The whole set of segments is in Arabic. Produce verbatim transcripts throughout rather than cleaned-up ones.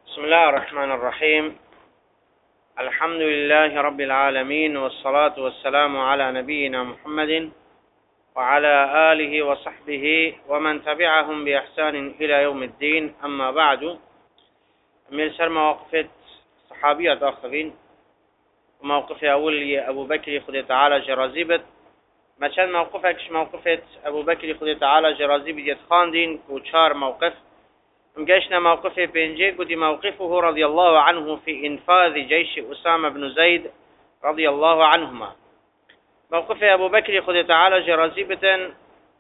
بسم الله الرحمن الرحيم. الحمد لله رب العالمين، والصلاة والسلام على نبينا محمد وعلى آله وصحبه ومن تبعهم بإحسان إلى يوم الدين. أما بعد، من سر مواقف صحابيات آخرين وموقف أول أبو بكر خذ تعالى جرازيبت، ما كان موقفك موقفة أبو بكر خذ تعالى جرازيبت يتخاندين وشار موقف مجاشنا موقفه بينجي قد موقفه رضي الله عنه في إنفاذ جيش أسامة بن زيد رضي الله عنهما. موقف أبو بكر خذ تعالى جرازيبة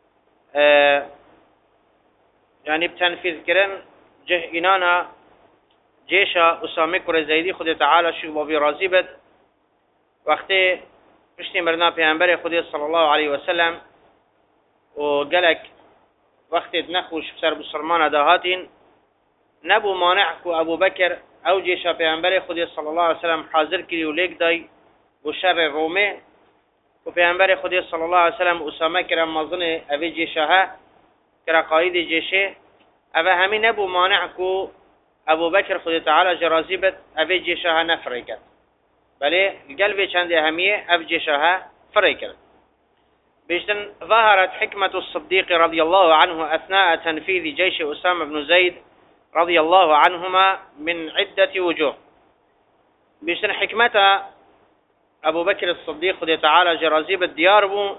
آه يعني بتنفيذ كرن جه إنانا جيش أسامة كر زيدي خذ تعالى شو برازيبة وقت پشتی مرنا پیامبر خدا صلی الله علیه و سلم و گلک وقتی نخوش بسر بسرمان دهاتین نبو مانع کو ابو بکر او جیش پیامبر خدا صلی الله علیه و سلم حاضر کری و لیک دای و شر رومه و پیامبر خدا صلی الله علیه و سلم اسامه کرم مزن اوی جیشها کرا قائد جیشه اوه همین نبو مانع کو ابو بکر خدا تعالی جرازیبت اوی جیشها نفره کرد، بله قلبي چند أهمية أفجشها فريكل. بيشتن ظهرت حكمة الصديق رضي الله عنه أثناء تنفيذ جيش أسامة بن زيد رضي الله عنهما من عدة وجوه. بيشتن حكمة أبو بكر الصديق خذ تعالى جرازيب الديار بو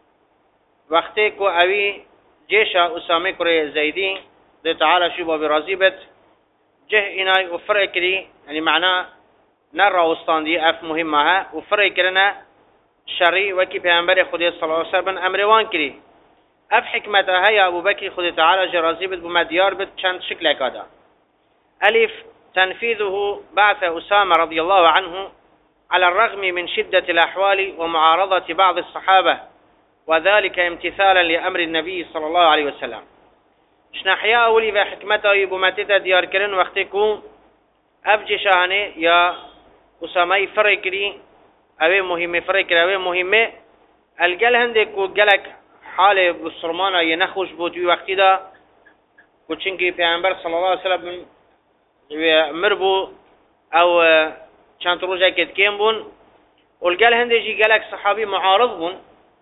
وقتك أبي جيش أسامة كري زيدي خذ تعالى شبه برازيبت جه إناي وفريكري، يعني معناه نرى وستاندي اف مهمها وفرق كرنا شري وكي پیامبر خدا صلى الله عليه وسلم امر وان كري اف حكمتها يا ابو بكر خدا تعالى جرازيبت بمديار بت چند شكل كذا. الف تنفيذه بعث اسامه رضي الله عنه على الرغم من شدة الاحوال ومعارضة بعض الصحابة، وذلك امتثالا لامر النبي صلى الله عليه وسلم. شنحيا اولي بحكمتها بمتتا ديار كرن وقتكو افجي شاهنه يا أسامة فريكري أوي مهمة فريكري أوي مهمة الجل هندك وجلك حال بسرمانة ينخوش بوتي وقتي دا وشنكي پیامبر صلى الله عليه وسلم مربو أو كانت روجا كتكين بون والجل هندك جلك صحابي معارض بون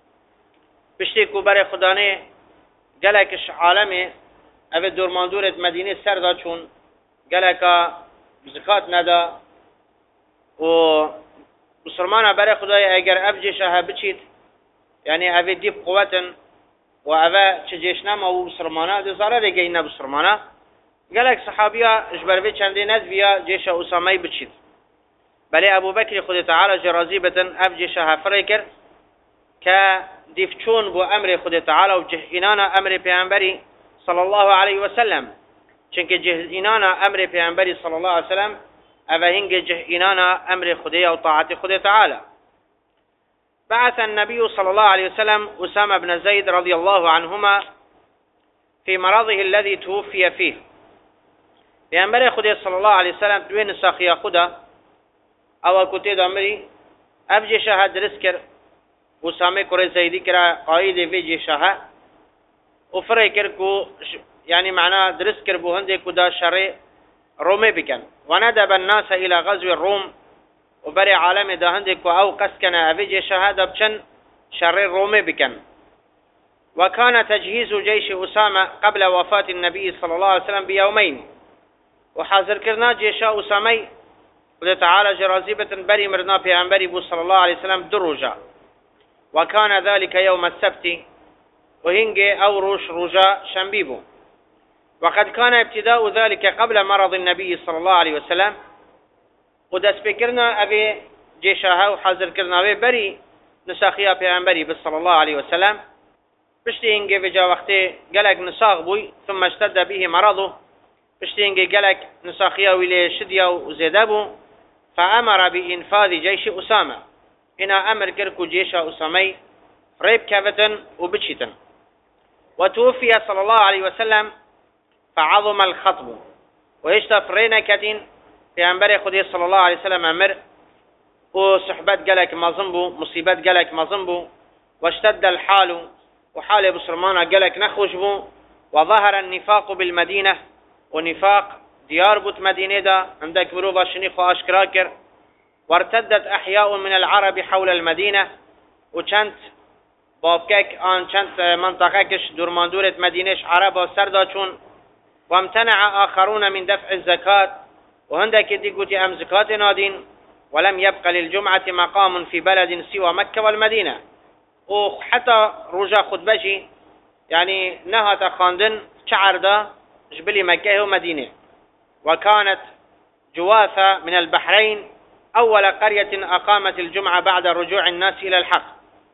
بشتكو بري خدانه جلكش عالمي أوي دور ماندورة مدينة سردا چون جلك زكاة ندا و مسلمان برای خدای اگر افجشها بچید یعنی اوی دیب قوتن و اوی چه جشنما و مسلمانا ده ضرر گینا مسلمانا گلک صحابیا اجبروی چنده ندویا جیش اسامه بچید، بله ابو بکر خدا تعالی جرازیبتن افجشها فریکر که دیفچون بو امر خدا تعالی و جهینانا امر پیامبری صلی الله علیه و سلم، چونکه جهینانا امر پیامبری صلی الله علیه و سلم أفهنج جهئنانا أمر خديه وطاعة خديه تعالى. بعث النبي صلى الله عليه وسلم أسامة بن زيد رضي الله عنهما في مرضه الذي توفي فيه. بأمر خديه صلى الله عليه وسلم دوين ساخيا خدا أو كتيد أمري أبجي شهد رسكر أسامة كري زيدي كرا قائد في جيشها وفريكر كو يعني معناه درسكر بوهندي كدا شري رومي بكن وندب الناس إلى غزو الروم وبري عالم دهندك أو قسكن أفجي شهادة بشن شر رومي بكن. وكان تجهيز جيش أسامة قبل وفاة النبي صلى الله عليه وسلم بيومين، وحاضر كرنا جيش أسامة قد تعالى جرازيبة بري مرنا بيعنبري بو صلى الله عليه وسلم دروجا، وكان ذلك يوم السبت وهنجي أو روش رجا شنبيبو. وقد كان ابتداء ذلك قبل مرض النبي صلى الله عليه وسلم، قد اسبكرنا أبي جيشها وحاضر كرنا أبي بري نساخيا بيعنبري صلى الله عليه وسلم بشتي إنجي بجا وقتي قلق نساخ بوي ثم اشتد به مرضه بشتي إنجي قلق نساخيا ولي شديا وزيدابو، فأمر بإنفاذ جيش أسامة إنا أمر كركو جيش أسامي ريب كافتن وبتشتن. وتوفي صلى الله عليه وسلم فعظم الخطب ويشتف رينا كتين في أنبري خدي صلى الله عليه وسلم أمر وصحبات قلق مظنبو مصيبات قلق مظنبو واشتد الحال وحال بسرمانا قلق نخوشبو وظهر النفاق بالمدينة ونفاق ديار بوت مدينة دا عندك مروفا شنيخ واشكراكر. وارتدت أحياء من العرب حول المدينة وشانت بابكك آن شانت منطقة كش دورماندورة مدينة عرب سرداشون. وامتنع آخرون من دفع الزكاة وهندك دي قوتي أم زكاة نادين. ولم يبقى للجمعة مقام في بلد سوى مكة والمدينة. وحتى رجا خطبجي يعني نهت خاندن شعر دا جبلي مكة ومدينة. وكانت جواثة من البحرين أول قرية أقامت الجمعة بعد رجوع الناس إلى الحق.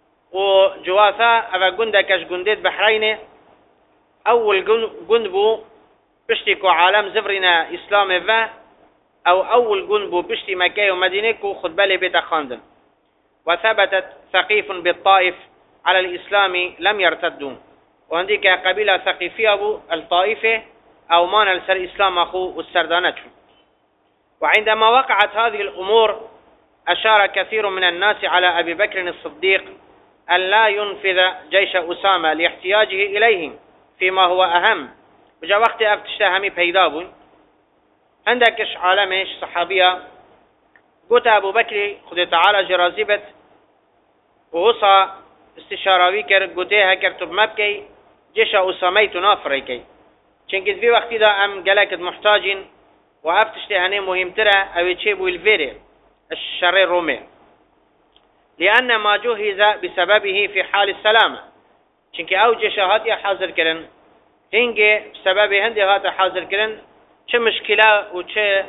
وجواثة أفا قندكش قنديت بحرين أول قندبو بشتكو عالم زفرنا إسلام فا أو أول قندبو بشتي مكة ومدينة خد بالي بيت خاندن. وثبتت ثقيف بالطائف على الإسلام لم يرتدوا. وعندك قبيلة ثقيفية أبو الطائفة أو مان السر الإسلام أخو والسردانة. وعندما وقعت هذه الأمور أشار كثير من الناس على أبي بكر الصديق أن لا ينفذ جيش أسامة لاحتياجه إليهم فيما هو أهم. بجا وقت أفتشتهمي بيدابون عندكش عالمش صحابية قلت أبو بكر خذ تعالى جرازبت ووصى استشاراوي كر قلتها كرتب مبكي جيش أسامي تنافريكي چنكت في وقت دا أم قلقت محتاجين وأفتشتهني مهم ترى أو تشيبو الفيري الشر الرومي لأن ما جهز بسببه في حال السلامة چنك أو جيش هاتي حاضر كرن هنجي بسبب هندي هاتا حاضر كرن چه مشكلة و چه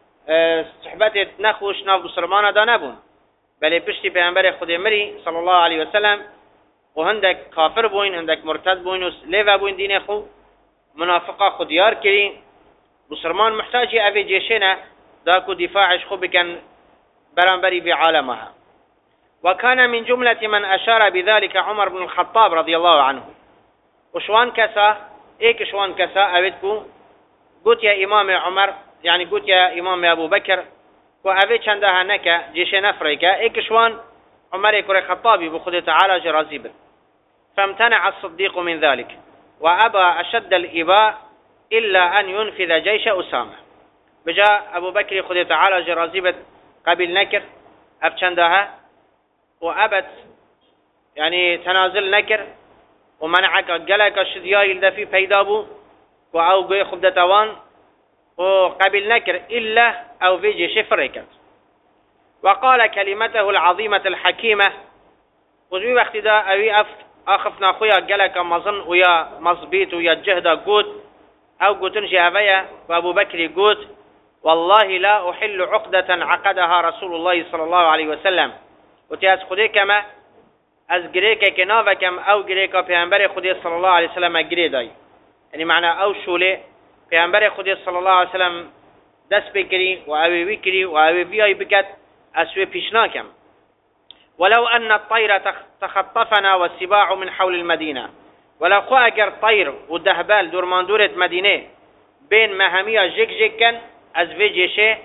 صحبت نخوش ناف بسرمانة دا نبون بل پشتی پیغمبر خود مری صلی الله علیه وسلم و هندک کافر بوین هندک مرتد بوین و لیو بوین دین خو منافقه خودیار کری بسرمان محتاجی اوی جيشنا داكو دفاعش خو بكن برانبري بعالمها. وكان من جملة من أشار بذلك عمر بن الخطاب رضي الله عنه. وشوان كسا ايك شوان كسا اويدكو قلت يا إمام عمر يعني قلت يا إمام أبو بكر وأبي چندها نكا جيش نفريكا ايك شوان عمر يكوري خطابي بخد تعالى جرازيب. فامتنع الصديق من ذلك وأبى أشد الإباء إلا أن ينفذ جيش أسامة. بجاء أبو بكر خد تعالى جرازيب قبل نكر أبچندها وأبت يعني تنازل نكر ومنعك قلق الشدياء الدفي بيدابو وأو قوي خبدتوان وقبل نكر إلا أو في جيش فريكت. وقال كلمته العظيمة الحكيمة وزوي وقت دا أوي أفت أخفنا خويا قلق مظن ويا مصبيت ويا الجهد قوت أو قوتن جهبية وأبو بكر قوت والله لا أحل عقدة عقدها رسول الله صلى الله عليه وسلم وتياز خدي كما از گریکه که ناوه کم او گریکه پیامبر خودی صلی الله علیه وسلم گری دای یعنی معنی او شوله پیامبر خودی صلی الله علیه وسلم دست بکری و اوی وکری و اوی بیای بکت اسوی پیشنا کم. ولو ان الطير تخطفنا والسباع من حول المدينه ولو خو اگر طير و دهبال دورمان دورت مدینه بین مهمیه جک جک کن از وی جیشه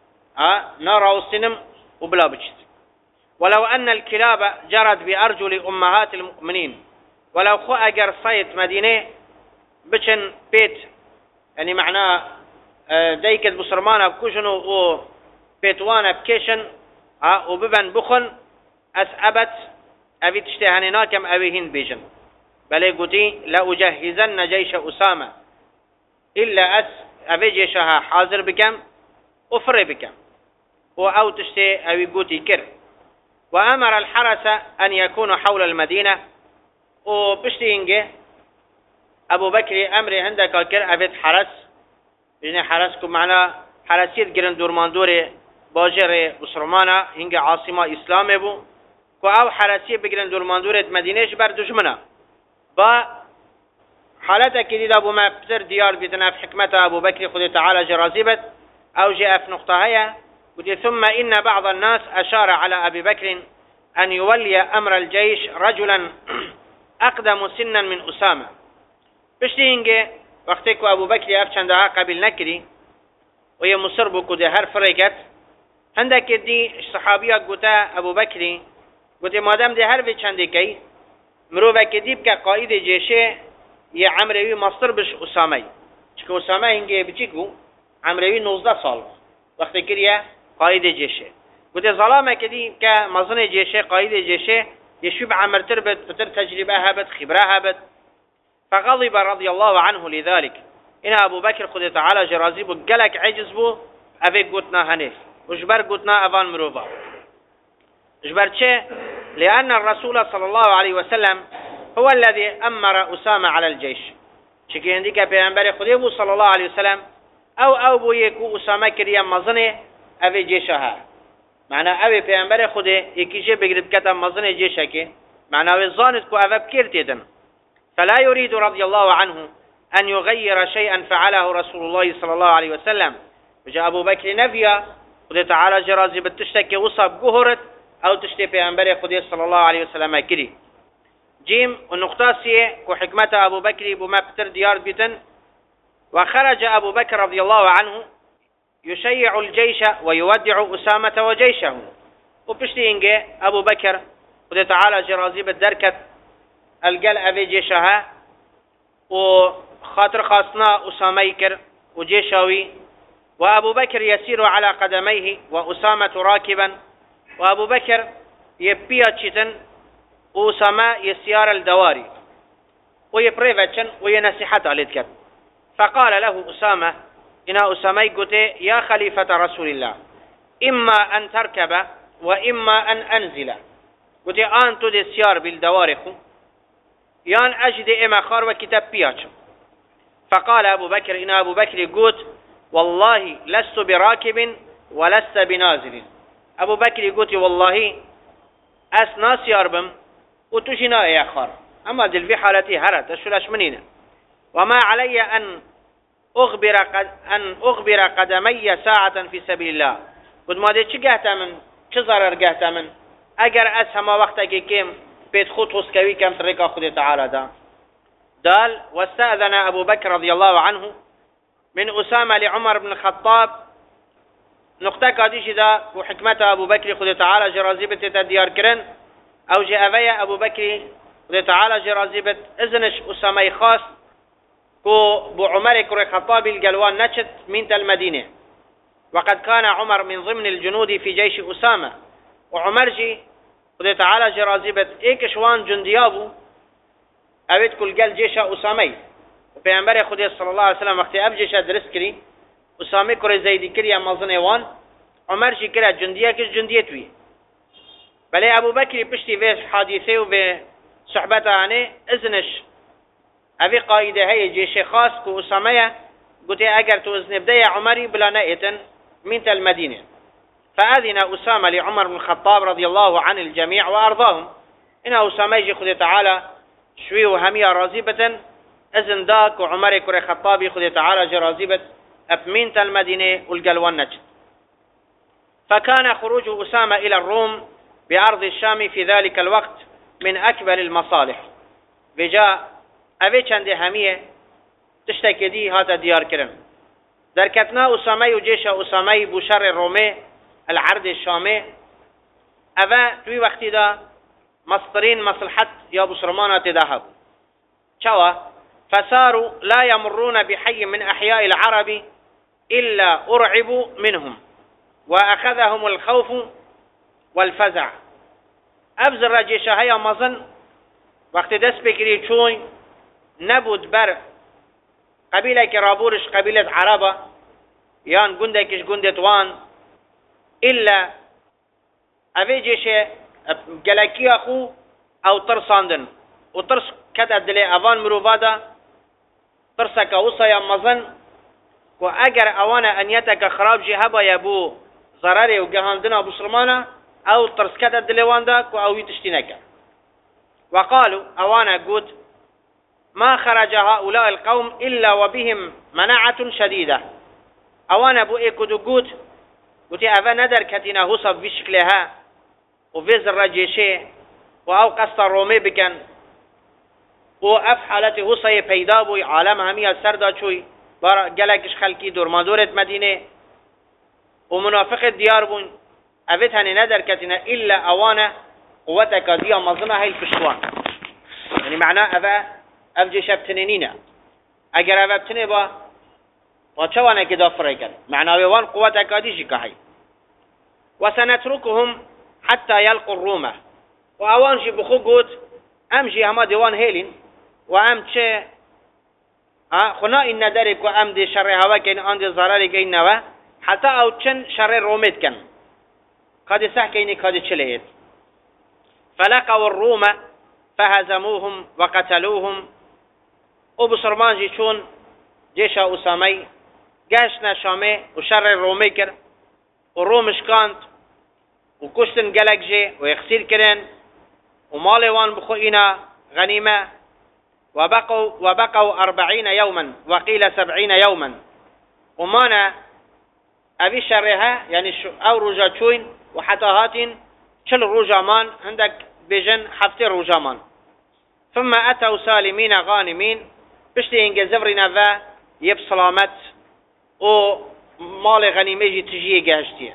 نراوستنم و بلا بچت. ولو أن الكلاب جرت بأرجل أمهات المؤمنين ولو خو أجر صيت مدينة بشن بيت يعني معناه ديكت بصرمانة بكوشن و بيتوانا بكيشن وببن بخن أسأبت أبي تشتهننا كم أبيهن بيجن بل قلتي لأجهزن جيش أسامة إلا أس أبي جيشها حاضر بكم أفر بكم وأو تشتي أبي قلتي كر. وأمر الحرس أن يكون حول المدينة وبشتينجي أبو بكر أمري عندك كر أبيت حرس بجني حرسكم معنا حرسيت جرن دورمان دوري باجر بسرمانا هنگ عاصمة إسلام بو وأو حرسيت بجرن دورمان دوري مدينة بر دجمنا با حالتك دي أبو ما بزر ديار بتناف حكمة أبو بكر خذ تعالى جرازيبت أو جاء في نقطة هيا. ثم إن بعض الناس أشار على أبي بكر أن يولي أمر الجيش رجلا أقدم سنا من أسامة. بشتينجي وقتك أبو بكر أفشندها قبل نكري وهي مصر بكو دي هر فريقت عندك دي صحابية قتا أبو بكر قتا مادام دي هر في چندكي مروفك دي بك قائد جيشه يا عمروي مصر بش أسامي چكو أسامة هنجي بچيكو عمروی نوزده سال وقتی کریه قاید جیشه گوته ظلامه کدی که مزن جیشه قاید جیشه يشوف عمرتر بت فتر تجربة هبت خبرة هبت فغضب رضي الله عنه لذلك إن أبو بكر خد تعالى جرازي بو قلق عجز بو أبي قوتنا هنيف وجبر قوتنا أفان مروفا جبر چه لأن الرسول صلى الله عليه وسلم هو الذي أمر أسامة على الجيش چكي عندك پیغمبر خديبو صلى الله عليه وسلم أو أو بو يكو أسامة كريا مزنه أبي جيشها معنى أبي پیغمبر خده يكيشه بقرب كتب مزنه جيشه كي معنى أبي ظانت كو أبب كيرتيدن فلا يريد رضي الله عنه أن يغير شيئا فعله رسول الله صلى الله عليه وسلم وجاء أبو بكر نفيا خده تعالى جرازي بتشتكي وصاب قهرت أو تشتي پیغمبر خده صلى الله عليه وسلم كري جيم والنقطة سيه كو حكمة أبو بكر بما بتر ديار بيتن وخرج أبو بكر رضي الله عنه يشيع الجيش ويودع أسامة وجيشه وبشتي إنجي أبو بكر خده تعالى جرازي بالدركة القل أبي جيشها وخاطر خاصنا أسامة يكر وجيشاوي وأبو بكر يسير على قدميه وأسامة راكبا وأبو بكر يبيا تشتن وأسامة يسيار الدواري ويبريفتشن وينسحت على الكب فقال له أسامة إن أسامة قلت يا خليفة رسول الله إما أن تركب وإما أن أنزل قلت آن تدي سيار بالدوارخ يان أجد إما خار وكتاب بياتش فقال أبو بكر إن أبو بكر قلت والله لست براكب ولست بنازل أبو بكر قلت والله أسنا سيار بم وتجنا يا خار أما دل في حالتي هرت أشلاش منين وما علي أن أخبر قد أن أخبر قدمي ساعة في سبيل الله قد ما دي چه قهتا من چه ضرر قهتا من اگر أسهما وقتا كي كيم بيت خط خسكوي كم تركا خد تعالى دا دال واستأذن أبو بكر رضي الله عنه من أسامة لعمر بن الخطاب نقطة كاديش دا وحكمة أبو بكر خد تعالى جرازيبة ديار كرن أو جاء بيا أبو بكر خد تعالى جرازيبة إذنش أسامة خاص كو بو عمر كري خطاب الجلوان نشت من المدينة وقد كان عمر من ضمن الجنود في جيش أسامة وعمر جي خد تعالى جرازيبة ايك شوان جنديابو اويت كل قال جيش أسامة وبيعنبر خد صلى الله عليه وسلم وقت اب جيش درس كري أسامة كري زيدي كري امازنوان عمر جي كري جنديا كش جنديتوي بلي أبو بكر بشتي فيش حادثه وبصحبته عنه اذنش أبي قايدة هي جيش خاص كو أسامة قلت أجر توزن بداية عمري بلا نائتا من المدينة فأذن أسامة لعمر بن الخطاب رضي الله عن الجميع وأرضاهم إن أسامة يجي خذ تعالى شوي وهمية رازبة أذن داك وعمر كري خطابي خذ تعالى جرازبة أبمنت المدينة والقلوان نجد فكان خروج أسامة إلى الروم بأرض الشام في ذلك الوقت من أكبر المصالح بجاء أبي چند همية تشتكي دي هذا ديار كرم دركتنا أسامة وجيش أسامة بشر الرومي العرض الشامي أبا توي وقت دا مصدرين مصلحة يا بسرمانة تداهب شوا فصاروا لا يمرون بحي من أحياء العرب إلا أرعبوا منهم وأخذهم الخوف والفزع أبزر رجيش هيا مظن وقت دس بكري شوي نبود بر قبيلة كرابورش قبيلة عربة يان قندكش قندت وان إلا أبي جيش جلكي أخو أو ترساندن وترس كتب دلي أفان مروفادا ترسك وصايا مظن وأجر أوانا أن يتك خراب جهبا يبو ضرري وجهاندنا أبو سلمانا أو ترس كتب دلي واندا أو يتشتينك وقالوا أوانا قد ما خرج هؤلاء القوم إلا وبهم مناعة شديدة أوانا بو إيكودو قد قلت أفا ندر كتنا هصف بشكلها وفيز الرجيشي وأو قصة رومي بكن وأف حالتي هصي بيدابوي عالم همية سردا شوي قلقش خلقي دور ما دورت مدينة ومنافق الديار بون أفتهني ندر كتنا إلا أوانا قوتك دي مظنة هاي الفشوان يعني معناه أفا أفجي شابتنينينا أجر أفا بتنبا وشوانا كده فريقا معنى وان قوة كاديش كهي وسنتركهم حتى يلقوا الروم وأوانجي بخوجود أمجي هما ديوان هيلين وأم تشي خنا إن دارك وأم دي شر هوا كين عند زراري كين نوا حتى أو تشن شر روميت كان قد سحكيني قد تشليت فلقوا الروم فهزموهم وقتلوهم وبصرمان جيشون جيش أسامي جاشنا شامي وشر الرومي كر والرومش كانت وكشتن قلق جي ويخسير كرن ومالي وان بخوئنا غنيمة وبقوا وبقوا أربعين يوما وقيل سبعين يوما ومانا أبي شرها يعني أو رجاتشوين وحتاهاتين شل رجامان عندك بجن حفتي رجامان ثم أتوا سالمين غانمين بشتي إنجا زفرنا ذا يب سلامت ومال غنيمة تجيه جاشتي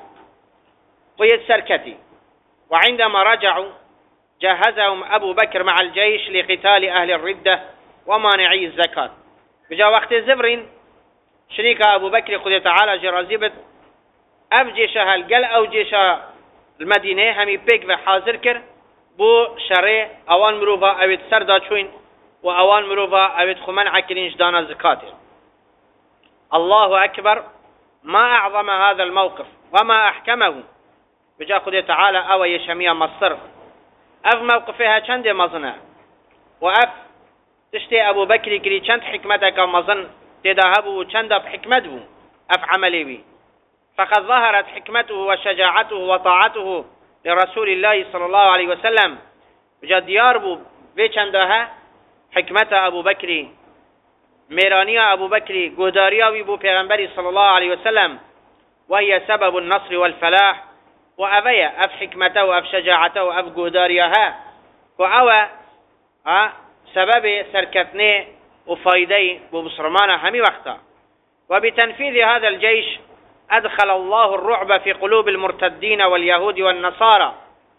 ويتسركتي وعندما رجعوا جهزهم أبو بكر مع الجيش لقتال أهل الردة ومانعي الزكاة بجا وقت زفرين شريك أبو بكر قد تعالى جرازيبت أب جيشها القل أو جيشها المدينة همي بيك وحاضر كر بو شرع اوان مروفا اوید سر داچوین و اوان مروفا اوید خمن عكرينش دانا زكاته. الله أكبر، ما أعظم هذا الموقف وما أحكمه. بجا خدي تعالى أو يشمية مصر أف موقفها چند مظنة وأف تشتي أبو بكر كري چند حكمتك مظن تداهبه چند بحكمته أف عملي بي، فقد ظهرت حكمته وشجاعته وطاعته لرسول الله صلى الله عليه وسلم. بجا ديار بو في چندها حكمت أبو بكر، ميرانية أبو بكر، قداريا بو پیغمبر صلى الله عليه وسلم، وهي سبب النصر والفلاح. وأبيا أف حكمته وأف شجاعته وأف قداريها وأوى سبب سركتني وفايدي ببصرمانة همي وقتا. وبتنفيذ هذا الجيش أدخل الله الرعب في قلوب المرتدين واليهود والنصارى،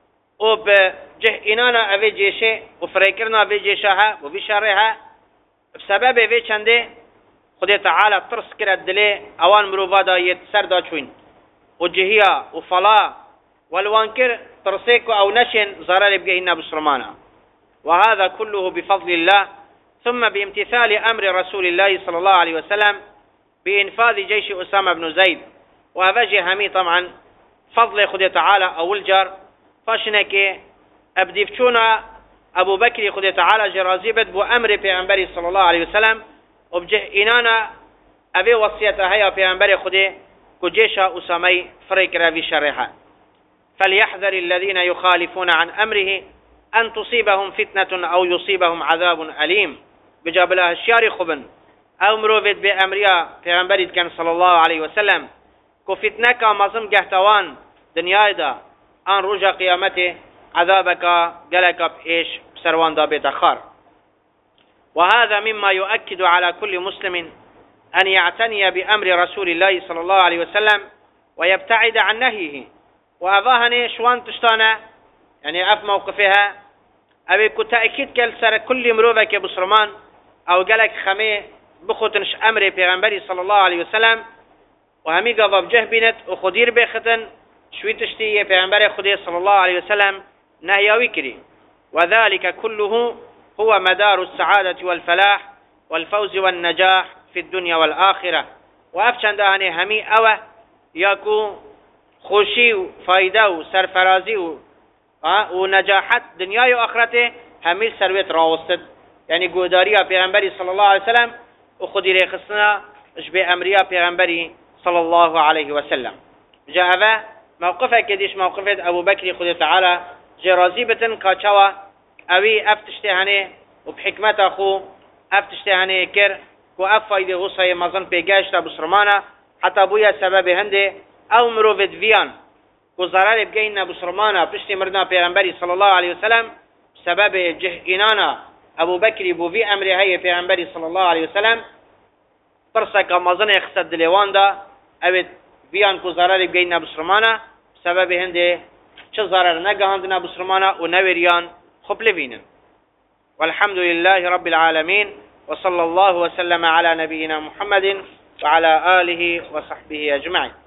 وبجه إنانا أبي جيشه وفريكرنا أبي جيشها وبشارها بسبب في چنده خدي تعالى ترس كرد دلي اوان مروفادا يتسردا چوين وجهيا وفلا والوانكر ترسيك او نشن ضرر بجهنا بسرمانا. وهذا كله بفضل الله ثم بامتثال امر رسول الله صلى الله عليه وسلم بانفاذ جيش اسامة بن زيد. وهذا همي طبعا فضل خدي تعالى او الجار فاشنك ابديفچونا ابو بكر خدي تعالى جرازيبت بو امر پیغمبر صلى الله عليه وسلم وبجه إنانا أبي وصيتها يا پیغمبر خدي كجيشا أسامي فريك راوي شرحة. فليحذر الذين يخالفون عن أمره أن تصيبهم فتنة أو يصيبهم عذاب أليم. بجابلها الشياري خبن أو مروفت بأمريا پیغمبر كان صلى الله عليه وسلم كفتنك مظم جهتوان دنيا دا أن رجا قيامته عذابك قلق بإيش بسروان دا بيتخار. وهذا مما يؤكد على كل مسلم أن يعتني بأمر رسول الله صلى الله عليه وسلم ويبتعد عن نهيه. وأظاهني شوان تشتانا يعني أف موقفها أبي كتأكيد كالسر كل مروفك بصرمان أو قالك خمي بخوتنش أمر پیغمبر صلى الله عليه وسلم وهمي قضب جه بنت وخدير بختن شوي تشتي پیغمبر خدي صلى الله عليه وسلم نهيوي كري. وذلك كله هو مدار السعادة والفلاح والفوز والنجاح في الدنيا والآخرة. وأفشان دهاني همي أوه يكو خوشي وفايدة وسرفرازي ونجاحات دنيا وآخرته همي سرويت راوستد يعني قداريا پیغمبري صلى الله عليه وسلم وخدي ريخصنا اشبه أمريا پیغمبري صلى الله عليه وسلم. جاء هذا موقفه كديش موقفه أبو بكر خدي تعالى جرازيبة كاتشوا اوی افتشتهانه و بحکمت اخو افتشتهانه کر و افایده غصه مزن پیگشت بسرمانه حتی بویا سبب هنده او مروفت ویان و ضرر بگین بسرمانه پشت مردنا پیغمبری صلی الله علیه وسلم سبب جه اینانا ابو بکری بو وی امره های پیغمبری صلی الله علیه وسلم پرسک مزن اخصد دلیوان دا اوید ویان کو ضرر بگین بسرمانه سبب هنده چه ضرر نگهاندنا بسرمانه و نویریان خب لبينا. والحمد لله رب العالمين وصلى الله وسلم على نبينا محمد وعلى آله وصحبه أجمعين.